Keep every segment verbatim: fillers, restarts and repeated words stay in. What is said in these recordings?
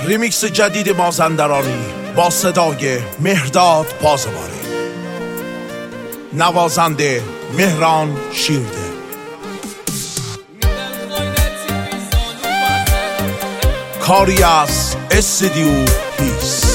ریمیکس جدید مازندرانی با صدای مهرداد پازواری، نوازنده مهران شیرده. کاری از استودیو پیس.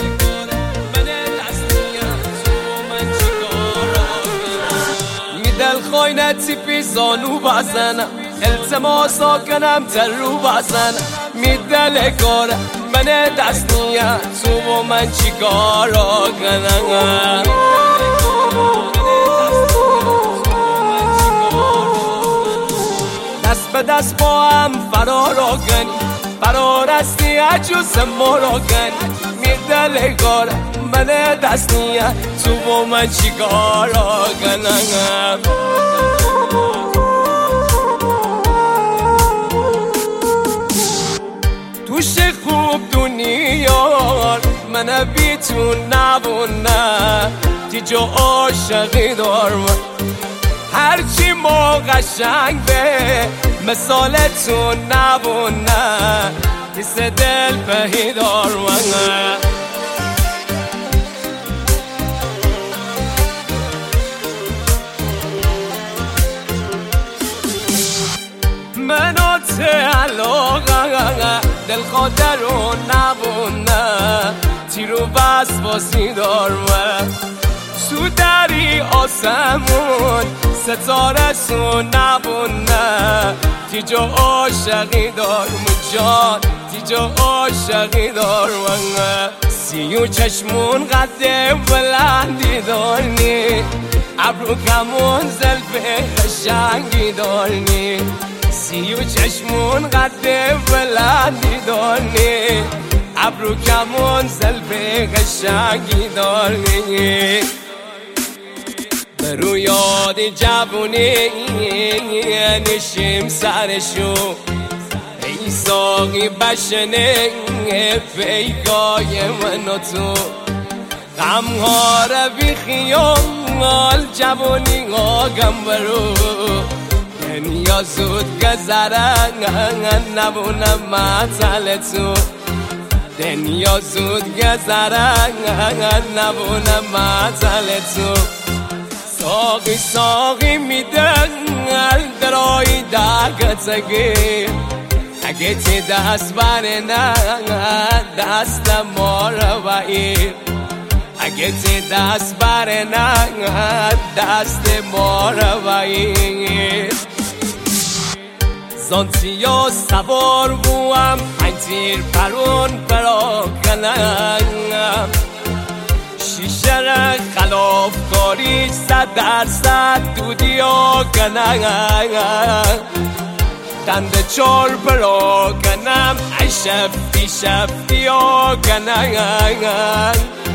دل خوینتی پی زانو بزنم، التماسا کنم ترو بزنم. می دل کار من دست نیت تو و من چی کارا کنم. دست به دست با هم فرارا کنی، فرار استی عجوز مرا کنی. می دل کار من دست نیت تو و من چی کارا کنم. توش خوب دنیا من بیتون نبونه، تی جو عاشقی دارم هرچی ما قشنگ به مثالتون نبونه. حس دل پیدار منه منو تعلقه دل خاطر رو نبونه، تیرو بس باسی دارمه تو دری آسمون ستاره سو نبونه. تی جو عاشقی دارم جان، تی جو عاشقی دارم. سیو چشمون قد بلندی دارنی، ابرو کمون زلف قشنگی دارنی. سیو چشمون قد بلندی دارنی، ابرو کمون زلف قشنگی دارنی. برو یاد جوونی نشیم سرشو، ای ساقی بشنه پیگای من و تو. غمها رو بی خیال جوونی آگم برو، دنیا زود گذرن نبونم مطل تو. دنیا زود گذرن نبونم مطل تو. ساقی ساقی میدن درایی داگتگی، اگه تی دست بره نه دست ما رو بگیر. اگه تی دست بره نه دست ما رو بگیر. زانتیا سوار بوام پنجیر پرون پراکنم. شیشه را خلاف کاری صد درصد دودیا کنم. دند چار پرا کنم ای شفتی شفتی ها کنم.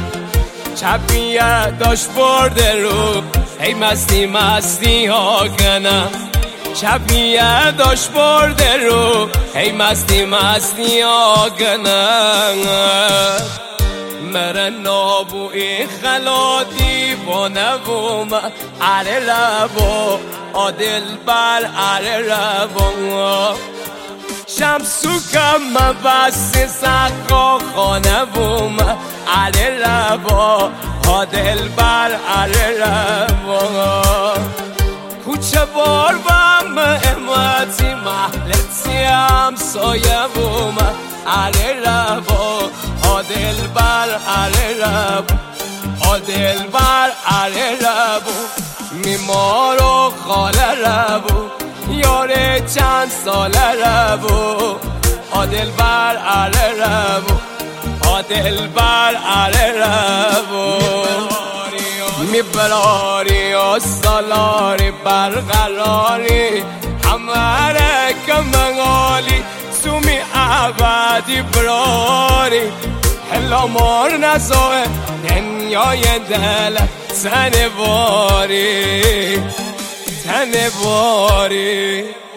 چپیه داشت برده رو ای مستی مستی ها کنم. چپیه داشت برده رو ای مستی مستی ها کنم. مره نابوی خلادی با نبوم عره ربا عادل بر عره ربا. شمسو کم بسی سقا خانه بوم عره ربا عادل بر عره ربا. کوچه بار بم امتی محلتی هم سایه بوم عره ربا عادل بر عره ربا عادل بر عره ربا. میمار و خاله ربا یاره چند ساله ربا عادل بر عره ربا عادل بر عره ربا. میبراری و سالاری برقراری همه کمنگالی تو می عبدی براری. هلا مار نزوه دنیای دل تنه باری تنه باری.